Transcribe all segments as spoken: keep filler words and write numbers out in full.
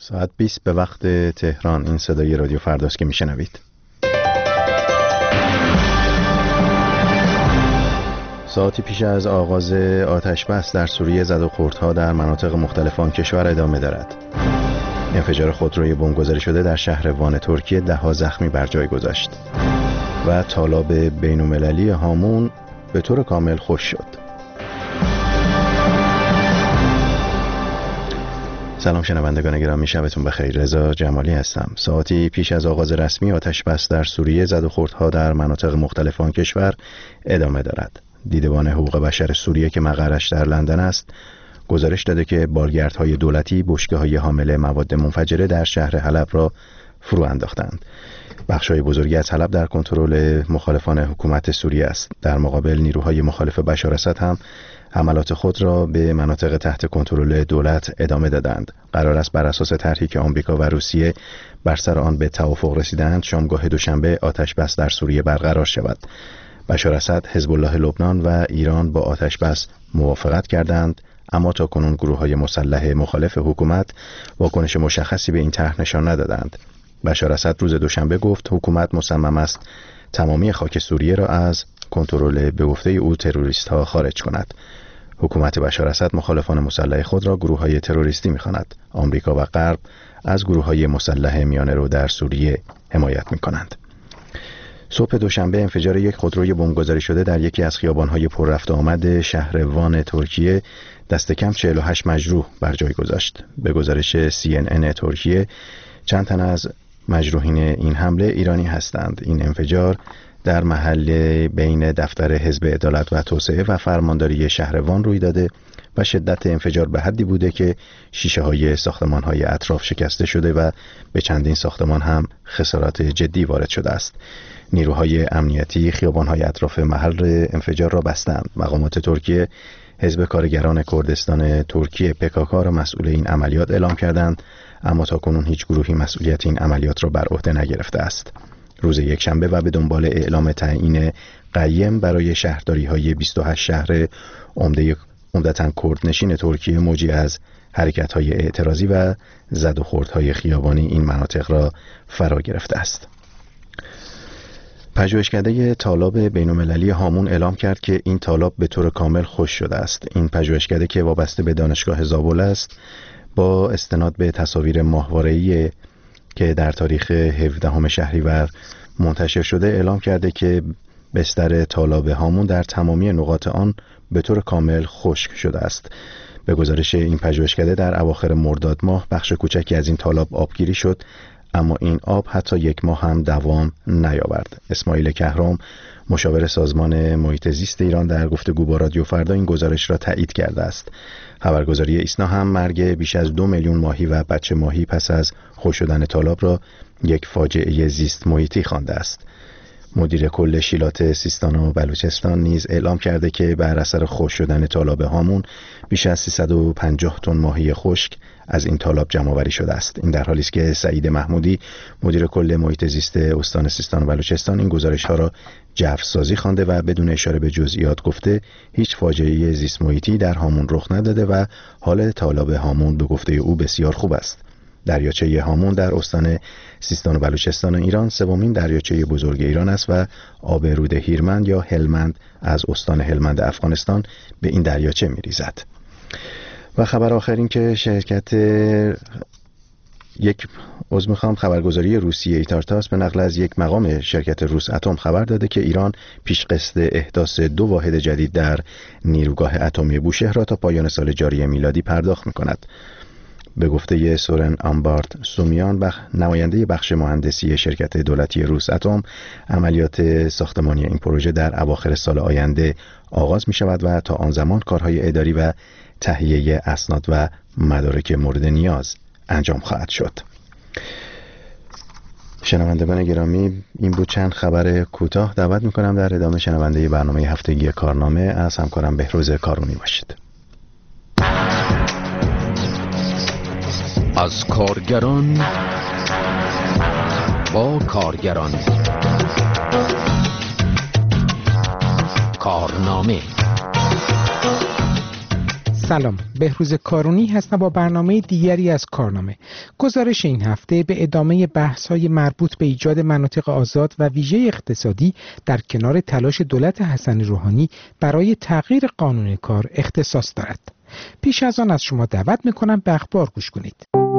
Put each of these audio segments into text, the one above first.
ساعت بیست به وقت تهران. این صدای رادیو فرداست که میشنوید. ساعتی پیش از آغاز آتش بس در سوریه زد و خوردها در مناطق مختلف آن کشور ادامه دارد. انفجار خودروی بمبگذاری شده در شهر وان ترکیه ده ها زخمی بر جای گذاشت و تالاب بین‌المللی هامون به طور کامل خشک شد. سلام شنوندگان گرامی، شبتون بخیر. رضا جمالی هستم. ساعتی پیش از آغاز رسمی آتش بس در سوریه زد و خوردها در مناطق مختلف آن کشور ادامه دارد. دیدبان حقوق بشر سوریه که مقرش در لندن است گزارش داده که بارگردهای دولتی بشکه‌های حامل مواد منفجره در شهر حلب را فرو انداختند. بخش‌های بزرگی از حلب در کنترل مخالفان حکومت سوریه است. در مقابل نیروهای مخالف بشار اسد هم حملات خود را به مناطق تحت کنترل دولت ادامه دادند. قرار است بر اساس طرحی که آمریکا و روسیه بر سر آن به توافق رسیدند شامگاه دوشنبه آتش بس در سوریه برقرار شود. بشار اسد، حزب الله لبنان و ایران با آتش بس موافقت کردند، اما تاکنون گروه‌های مسلح مخالف حکومت واکنش مشخصی به این طرح نشان ندادند. بشار اسد روز دوشنبه گفت حکومت مصمم است تمامی خاک سوریه را از کنترل به گفته او تروریست‌ها خارج کند. حکومت بشار اسد مخالفان مسلح خود را گروه‌های تروریستی می‌خواند. آمریکا و غرب از گروه‌های مسلح میانه‌رو در سوریه حمایت می‌کنند. صبح دوشنبه انفجار یک خودروی بمبگذاری شده در یکی از خیابان‌های پر رفت و آمد شهر وان ترکیه دست کم چهل و هشت مجروح بر جای گذاشت. به گزارش سی ان ان ترکیه چند تن از مجروحین این حمله ایرانی هستند. این انفجار در محل بین دفتر حزب عدالت و توسعه و فرمانداری شهر وان روی داده و شدت انفجار به حدی بوده که شیشه های ساختمان های اطراف شکسته شده و به چندین ساختمان هم خسارات جدی وارد شده است. نیروهای امنیتی خیابان های اطراف محل انفجار را بستند. مقامات ترکیه حزب کارگران کردستان ترکیه پی کی کی را مسئول این عملیات اعلام کردند، اما تاکنون هیچ گروهی مسئولیت این عملیات را بر عهده نگرفته است. روز یکشنبه و به دنبال اعلام تعیین قیم برای شهرداری های بیست و هشت شهر عمده عمدتاً کردنشین ترکیه موجی از حرکت های اعتراضی و زد و خوردهای خیابانی این مناطق را فرا گرفته است. پژوهشکده تالاب بین‌المللی هامون اعلام کرد که این تالاب به طور کامل خشک شده است. این پژوهشکده که وابسته به دانشگاه زابل است با استناد به تصاویر ماهواره‌ای که در تاریخ هفدهم شهریور منتشر شده اعلام کرده که بستر تالاب هامون در تمامی نقاط آن به طور کامل خشک شده است. به گزارش این پژوهشکده در اواخر مرداد ماه بخش کوچکی از این تالاب آبگیری شد، اما این آب حتی یک ماه هم دوام نیاورد. اسماعیل کهرام مشاور سازمان محیط زیست ایران در گفتگو با رادیو فردا این گزارش را تایید کرده است. خبرگزاری ایسنا هم مرگ بیش از دو میلیون ماهی و بچه ماهی پس از خشک شدن تالاب را یک فاجعه زیست محیطی خوانده است. مدیر کل شیلات سیستان و بلوچستان نیز اعلام کرده که بر اثر خشک شدن تالاب هامون بیش از سیصد و پنجاه تن ماهی خشک از این تالاب جمع‌آوری شده است. این در حالی است که سعید محمودی مدیر کل محیط زیست استان سیستان و بلوچستان این گزارش‌ها را جوسازی خوانده و بدون اشاره به جزئیات گفته هیچ فاجعه زیست محیطی در هامون رخ نداده و حال تالاب هامون به گفته او بسیار خوب است. دریاچه هامون در استان سیستان و بلوچستان ایران سومین دریاچه بزرگ ایران است و آب رود هیرمند یا هلمند از استان هلمند افغانستان به این دریاچه می‌ریزد. و خبر آخر این که شرکت یک عضو میخوام خبرگزاری روسیه ایتارتاس به نقل از یک مقام شرکت روس اتم خبر داده که ایران پیش قصد احداث دو واحد جدید در نیروگاه اتمی بوشهر را تا پایان سال جاری میلادی پرداخت میکند. به گفته سورن آمبارد سومیان بخ... نماینده بخش مهندسی شرکت دولتی روس اتم، عملیات ساختمانی این پروژه در اواخر سال آینده آغاز می شود و تا آن زمان کارهای اداری و تهیه اسناد و مدارک مورد نیاز انجام خواهد شد. شنوندگان گرامی، این بود چند خبر کوتاه. دعوت میکنم در ادامه شنونده برنامه هفتگی کارنامه از همکارم بهروز کارونی باشید. از کارگران با کارگران، کارنامه سلام، بهروز کارونی هستم با برنامه دیگری از کارنامه. گزارش این هفته به ادامه بحث‌های مربوط به ایجاد مناطق آزاد و ویژه اقتصادی در کنار تلاش دولت حسن روحانی برای تغییر قانون کار اختصاص دارد. پیش از آن از شما دعوت می‌کنم به اخبار گوش کنید.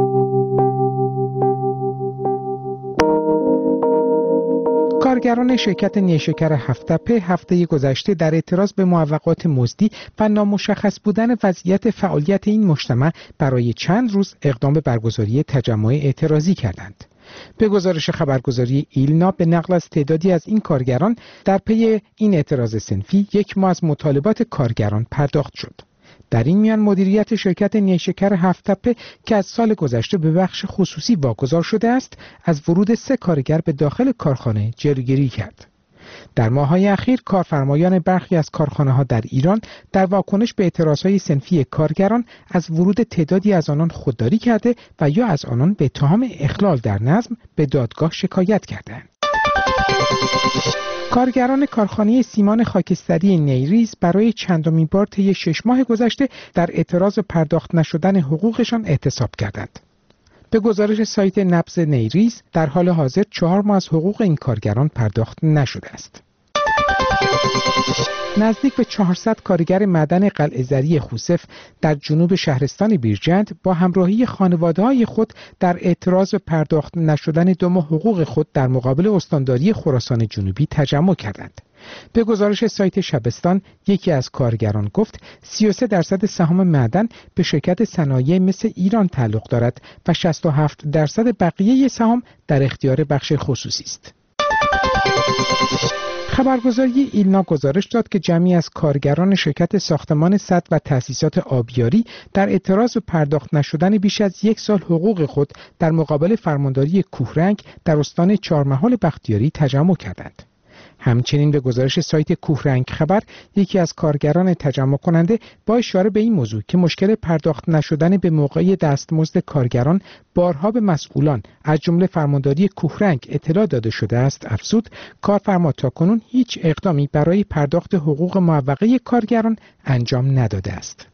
کارگران شرکت نیشکر هفت‌تپه هفته گذشته در اعتراض به موافقات مزدی و نامشخص بودن وضعیت فعالیت این مجتمع برای چند روز اقدام به برگزاری تجمع اعتراضی کردند. به گزارش خبرگزاری ایلنا به نقل از تعدادی از این کارگران در پی این اعتراض صنفی یک ماه از مطالبات کارگران پرداخت شد. در این میان مدیریت شرکت نیشکر هفت‌تپه که از سال گذشته به بخش خصوصی واگذار شده است، از ورود سه کارگر به داخل کارخانه جلوگیری کرد. در ماه‌های اخیر کارفرمایان برخی از کارخانه‌ها در ایران در واکنش به اعتراضهای صنفی کارگران از ورود تعدادی از آنان خودداری کرده و یا از آنان به اتهام اخلال در نظم به دادگاه شکایت کردند. کارگران کارخانه سیمان خاکستری نیریز برای چندمین بار طی شش ماه گذشته در اعتراض پرداخت نشدن حقوقشان اعتصاب کردند. به گزارش سایت نبض نیریز در حال حاضر چهار ماه از حقوق این کارگران پرداخت نشده است. نزدیک به چهارصد کارگر معدن قلعه‌زری خوسف در جنوب شهرستان بیرجند با همراهی خانواده‌های خود در اعتراض به پرداخت نشدن دو ماه حقوق خود در مقابل استانداری خراسان جنوبی تجمع کردند. به گزارش سایت شبستان، یکی از کارگران گفت سی و سه درصد سهام معدن به شرکت صنایع مثل ایران تعلق دارد و شصت و هفت درصد بقیه سهام در اختیار بخش خصوصی است. خبرگزاری ایلنا گزارش داد که جمعی از کارگران شرکت ساختمان سد و تأسیسات آبیاری در اعتراض به پرداخت نشدن بیش از یک سال حقوق خود در مقابل فرمانداری کوهرنگ در استان چهارمحال بختیاری تجمع کردند. همچنین به گزارش سایت کوهرنگ خبر، یکی از کارگران تجمع کننده با اشاره به این موضوع که مشکل پرداخت نشدن به موقع دستمزد کارگران بارها به مسئولان از جمله فرمانداری کوهرنگ اطلاع داده شده است، افزود کارفرما تاکنون هیچ اقدامی برای پرداخت حقوق معوقه کارگران انجام نداده است.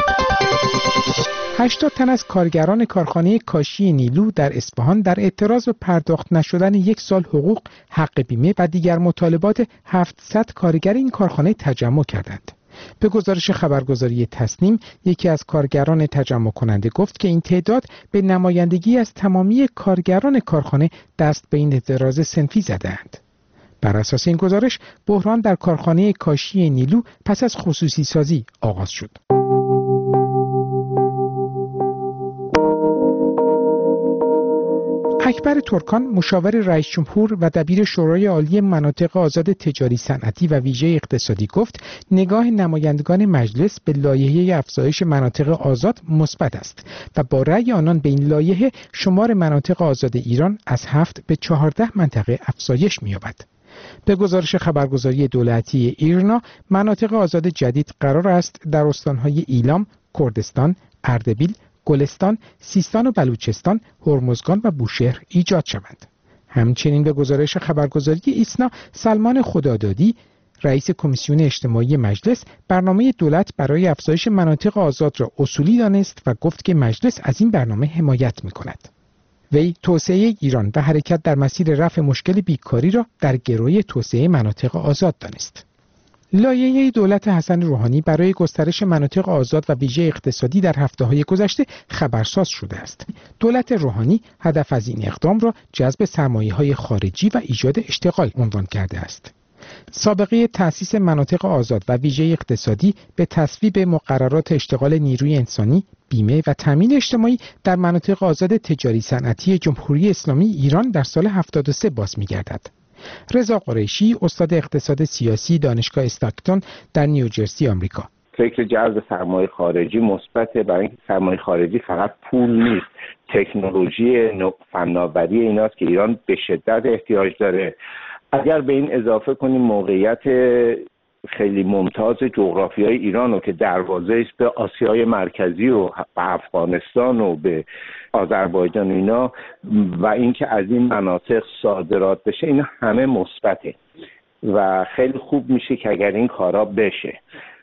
هشتاد تن از کارگران کارخانه کاشی نیلو در اصفهان در اعتراض به پرداخت نشدن یک سال حقوق، حق بیمه و دیگر مطالبات هفتصد کارگر این کارخانه تجمع کردند. به گزارش خبرگزاری تصنیم، یکی از کارگران تجمع کننده گفت که این تعداد به نمایندگی از تمامی کارگران کارخانه دست به این اعتراض صنفی زدند. بر اساس این گزارش، بحران در کارخانه کاشی نیلو پس از خصوصی سازی آغاز شد. اکبر ترکان، مشاور رئیس جمهور و دبیر شورای عالی مناطق آزاد تجاری صنعتی و ویژه اقتصادی گفت نگاه نمایندگان مجلس به لایحه افزایش مناطق آزاد مثبت است و با رأی آنان به این لایحه شمار مناطق آزاد ایران از هفت به چهارده منطقه افزایش می‌یابد. به گزارش خبرگزاری دولتی ایرنا، مناطق آزاد جدید قرار است در استان‌های ایلام، کردستان، اردبیل، گلستان، سیستان و بلوچستان، هرمزگان و بوشهر ایجاد شوند. همچنین به گزارش خبرگزاری ایسنا، سلمان خدادادی، رئیس کمیسیون اجتماعی مجلس، برنامه دولت برای افزایش مناطق آزاد را اصولی دانست و گفت که مجلس از این برنامه حمایت می‌کند. وی توسعه ایران و حرکت در مسیر رفع مشکل بیکاری را در گروی توسعه مناطق آزاد دانست. لایحه دولت حسن روحانی برای گسترش مناطق آزاد و ویژه اقتصادی در هفته‌های گذشته خبرساز شده است. دولت روحانی هدف از این اقدام را جذب سرمایه‌های خارجی و ایجاد اشتغال عنوان کرده است. سابقه تأسیس مناطق آزاد و ویژه اقتصادی به تصویب مقررات اشتغال نیروی انسانی، بیمه و تامین اجتماعی در مناطق آزاد تجاری صنعتی جمهوری اسلامی ایران در سال هفتاد و سه باز می‌گردد. رضا قریشی، استاد اقتصاد سیاسی دانشگاه استاکتون در نیوجرسی آمریکا: فکر جذب سرمایه خارجی مثبته، برای اینکه سرمایه خارجی فقط پول نیست، تکنولوژی، فناوری ایناست که ایران به شدت احتیاج داره. اگر به این اضافه کنیم موقعیت خیلی ممتاز جغرافیای ایران رو که دروازه است به آسیای مرکزی و به افغانستان و به آذربایجان اینا، و اینکه از این مناطق صادرات بشه، اینا همه مثبته و خیلی خوب میشه که اگر این کارا بشه.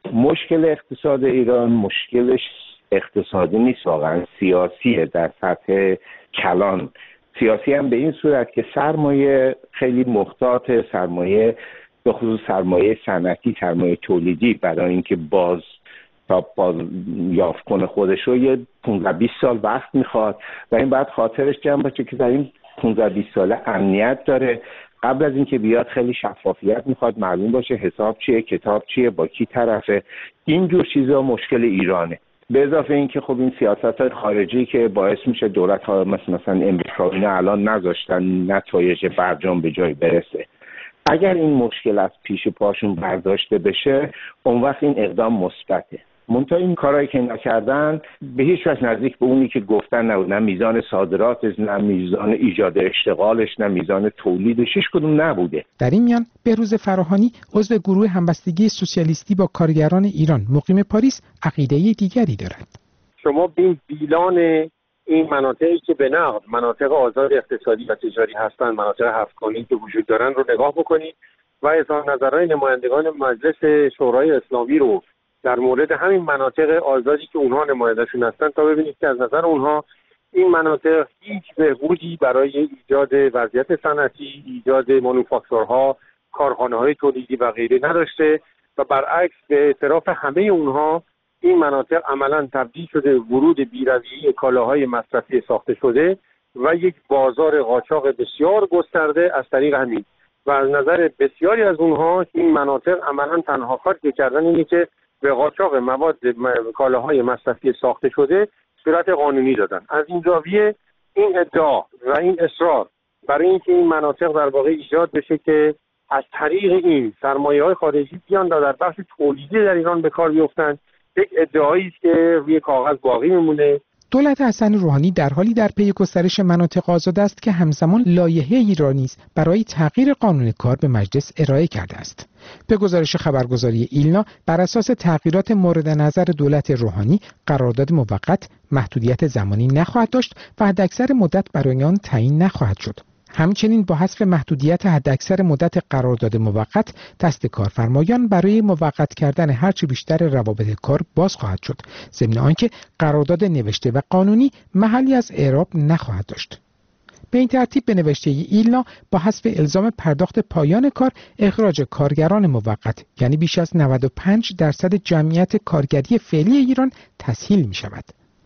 مشکل اقتصاد ایران مشکلش اقتصادی نیست، واقعا سیاسیه در سطح کلان. سیاسی هم به این صورت که سرمایه خیلی محتاط، سرمایه به خصوص سرمایه صنعتی، سرمایه تولیدی برای اینکه باز تا باز یافت کنه خودش رو یه پانزده بیست سال وقت میخواد و این بعد خاطرش جمع باشه که در این پانزده بیست ساله امنیت داره. قبل از اینکه بیاد خیلی شفافیت میخواد، معلوم باشه حساب چیه، کتاب چیه، با کی طرفه. اینجور چیزا مشکل ایرانه. به اضافه اینکه خب این سیاست خارجی که باعث میشه دولت ها مثل مثلا امریکا اینا الان نذاشتن نتایج برجام به جای برسه. اگر این مشکل از پیش پاشون برداشته بشه اون وقت این اقدام مثبته. منتها این کارهایی که اینا کردن به هیچ وجه نزدیک به اونی که گفتن نبود. نه میزان صادراتش، نه میزان ایجاد اشتغالش، نه میزان تولیدش، هیچ کدوم نبوده. در این میان بهروز فراهانی عضو گروه همبستگی سوسیالیستی با کارگران ایران مقیم پاریس عقیده دیگری دارد. شما این بیلان این مناطقی که به نقد مناطق آزاد اقتصادی و تجاری هستند، مناطق هفتگانی که وجود دارن رو نگاه بکنید و اظهار نظرهای نمایندگان مجلس شورای اسلامی رو در مورد همین مناطق آزادی که اونها نماینده‌شون هستن تا ببینید که از نظر اونها این مناطق هیچ بهبودی برای ایجاد وضعیت صنعتی، ایجاد مانوفاکتورها، کارخانه‌های تولیدی و غیره نداشته و برعکس به اعتراف همه اونها این مناطق عملاً تبدیل شده ورود بی‌رویه‌ای کالاهای مصرفی ساخته شده و یک بازار قاچاق بسیار گسترده از طریق همین و از نظر بسیاری از اونها این مناطق عملاً تنها کاری که کردن اینه که به قاچاق مواد کالاهای مصرفی ساخته شده صورت قانونی دادن. از این زاویه این ادعا و این اصرار برای اینکه این مناطق در واقع ایجاد بشه که از طریق این سرمایه‌های خارجی بیان در بخش تولیدی در ایران به کار بیفتن، یک ادعایی است که روی کاغذ باقی میمونه. دولت حسن روحانی در حالی در پی گسترش مناطق آزاد است که همزمان لایحه ایرانی است برای تغییر قانون کار به مجلس ارائه کرده است. به گزارش خبرگزاری ایلنا، بر اساس تغییرات مورد نظر دولت روحانی، قرارداد موقت محدودیت زمانی نخواهد داشت و حداکثر مدت برای آن تعیین نخواهد شد. همچنین با حذف محدودیت حداکثر مدت قرارداد موقت، دست کارفرمایان برای موقت کردن هرچه بیشتر روابط کار باز خواهد شد، ضمن آنکه قرارداد نوشته و قانونی محلی از اعراب نخواهد داشت. به این ترتیب به نوشته ایلنا با حذف الزام پرداخت پایان کار، اخراج کارگران موقت یعنی بیش از نود و پنج درصد جمعیت کارگری فعلی ایران تسهیل می شود.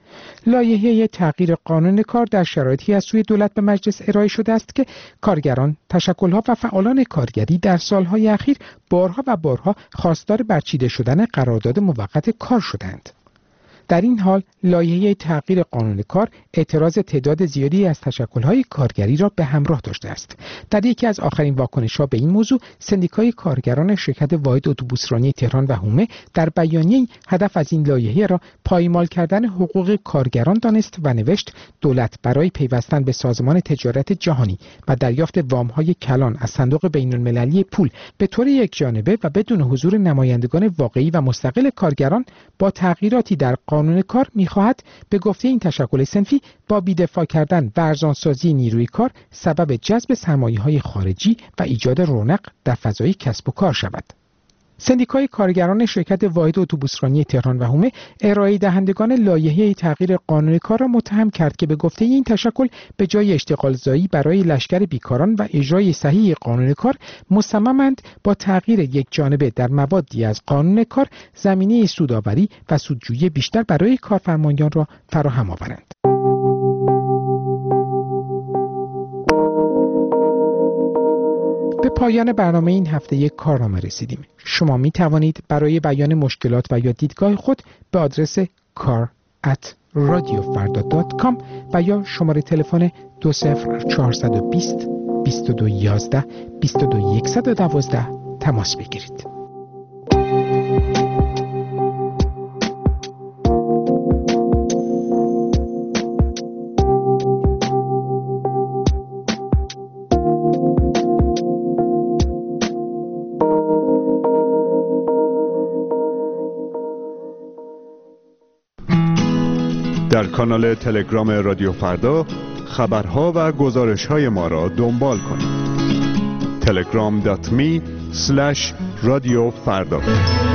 لایحه تغییر قانون کار در شرایطی از سوی دولت به مجلس ارائه شده است که کارگران، تشکل‌ها و فعالان کارگری در سالهای اخیر بارها و بارها خواستار برچیده شدن قرارداد موقت کار شدند. در این حال لایحه تغییر قانون کار اعتراض تعداد زیادی از تشکل‌های کارگری را به همراه داشته است. در یکی از آخرین واکنش‌ها به این موضوع، سندیکای کارگران شرکت واحد اتوبوسرانی تهران و حومه در بیانیه‌ای هدف از این لایحه را پایمال کردن حقوق کارگران دانست و نوشت دولت برای پیوستن به سازمان تجارت جهانی و دریافت وام‌های کلان از صندوق بین‌المللی پول به طور یکجانبه و بدون حضور نمایندگان واقعی و مستقل کارگران با تغییراتی در قانون کار می‌خواهد به گفته این تشکل صنفی با بی‌دفاع کردن و ارزانسازی نیروی کار سبب جذب سرمایه‌های خارجی و ایجاد رونق در فضای کسب و کار شود. سندیکای کارگران شرکت واحد اتوبوسرانی تهران و حومه ارائه دهندگان لایحه تغییر قانون کار را متهم کرد که به گفته این تشکل به جای اشتغالزایی برای لشکر بیکاران و اجرای صحیح قانون کار، مصممند با تغییر یک جانبه در موادی از قانون کار زمینه سودآوری و سودجویی بیشتر برای کارفرمایان را فراهم آورند. به پایان برنامه این هفته یک کارنامه رسیدیم. شما می توانید برای بیان مشکلات و یا دیدگاه خود به آدرس کار ات رادیو فردا دات کام و یا شماره تلفن دو صفر چهار دو صفر بیست و دو یازده بیست و دو صد و دوازده تماس بگیرید. در کانال تلگرام رادیو فردا خبرها و گزارش‌های ما را دنبال کنید. تلگرام دات می اسلش رادیو فردا.